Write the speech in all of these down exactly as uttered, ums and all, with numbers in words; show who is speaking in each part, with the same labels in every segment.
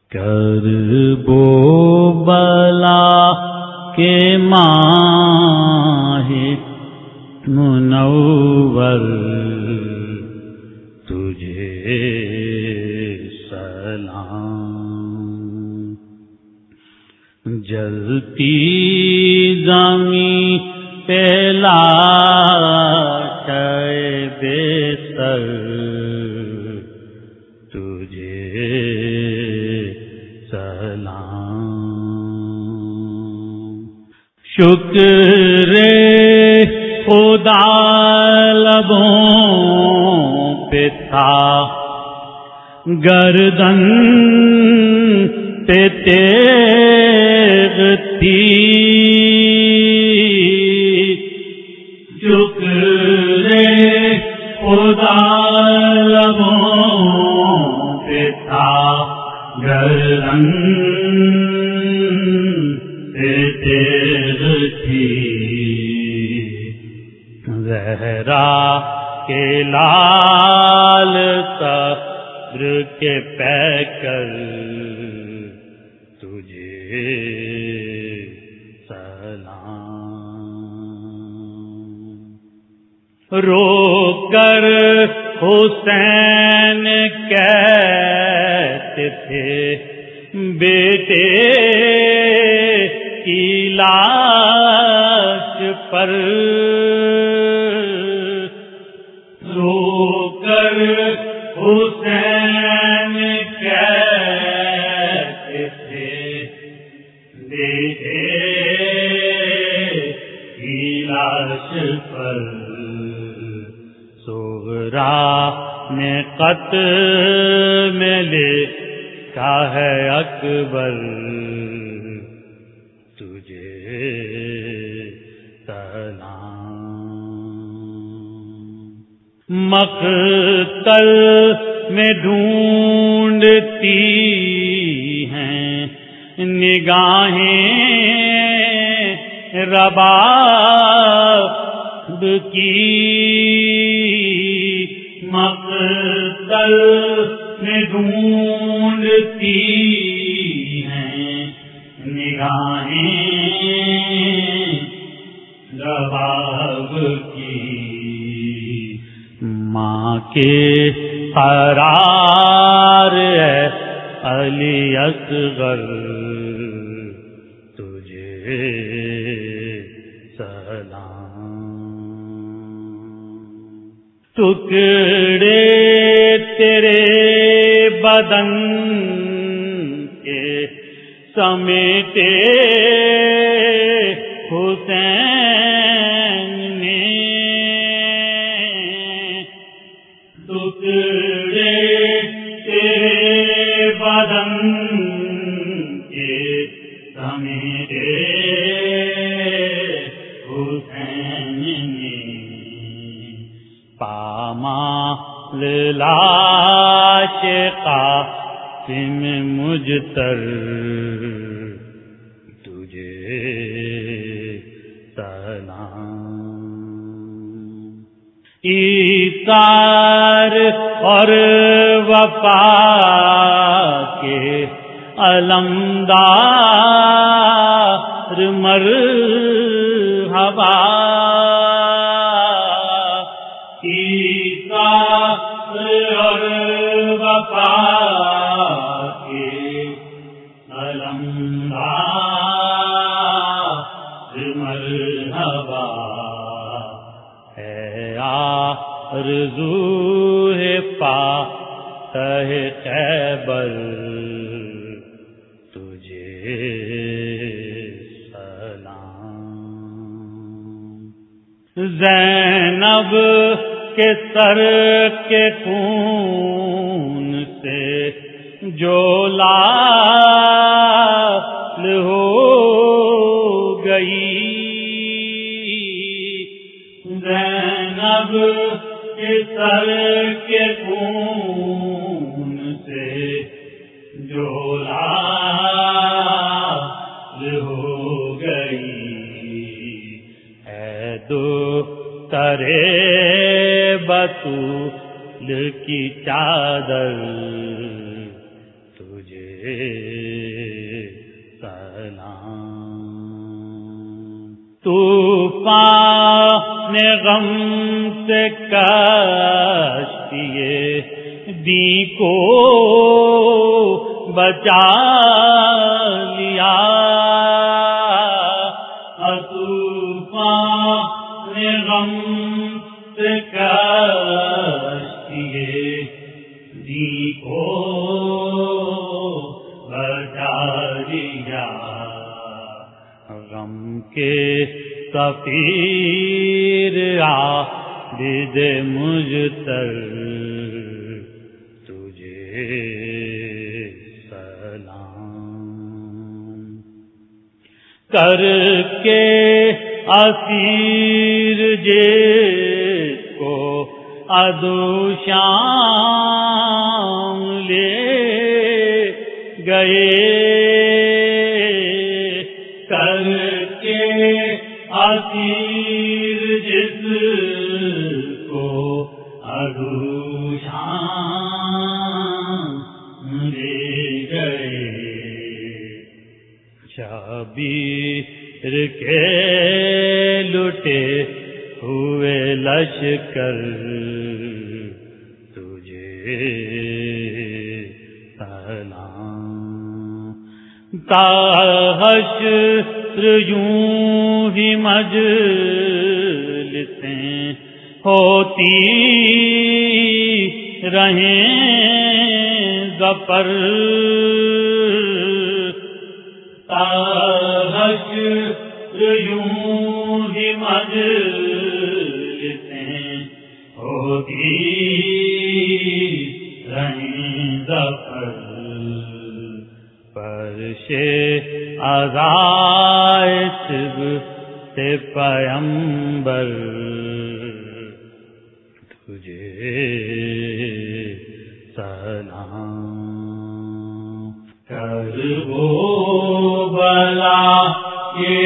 Speaker 1: کربو بلا کے ماہ منور تجھے سلام، جلتی زمیں پہ لاٹے بے سر تجھے سلام، شکر خدا لبوں پہ تھا، گردن پہ تیغ تھی، شکر خدا لبوں پہ تھا، گردن پہ تیغ تھی، زہرا کے لال صبر کے پیکر تجھے سلام، رو کر حسین کہتے تھے بیٹے کی لاش پر، رو کر حسین کہتے تھے بیٹے کی لاش پر، صغرا نے قتل میں لکھا ہے اکبر تجھے سلام، مقتل میں ڈھونڈتی ہیں نگاہیں رباب کی، مقتل میں ڈھونڈتی ہیں نگاہیں رباب کی، ماں کے قرار ہے علی اصغر تجھے سلام، ٹکڑے تیرے بدن کے سمیٹے حسین نے، ٹکڑے تیرے بدن کے سمیٹے حسین نے، پامال لاش قاسم مجتر تجھے سلام، ایثار اور وفا کے علمدار مرحبا، ایثار اور وفا کے علمدار مرحبا، ہے آرزو ہے فاتح خیبر تجھے سلام، زینب کے سر کے خون سے جو لال ہو گئی، زینب کے سر کے خون سے جو لال ہو گئی، ہے دو ترے بطول کی چادر تجھے سلام۔ طوفان غم سے کشتیے دی کو بچا لیا، طوفان غم سے کشتیے دی کو بچا لیا، غم کے سفیر عابد مجتر تجھے سلام۔ کر کے اسیر جس کو عدو شام لے گئے، کر کے اسیر جس کو عدو شام لے گئے، شبیر کے لٹے ہوئے لشکر تجھے سلام۔ تا حشر یوں ہی مجلسیں ہوتی رہیں ظفر، تا حشر یوں ہی مجلسیں ہوتی رہیں ظفر، فرشے عزائے صبح سے پیمبر تجھے سلام۔ کربو بلا یہ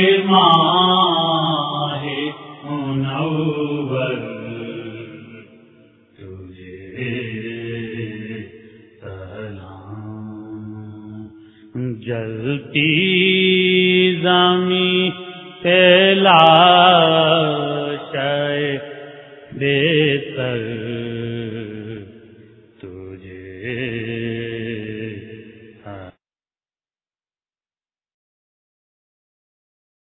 Speaker 1: ماہ منور تجھے سلام، جلتی زمیں پہ لاشے بے سر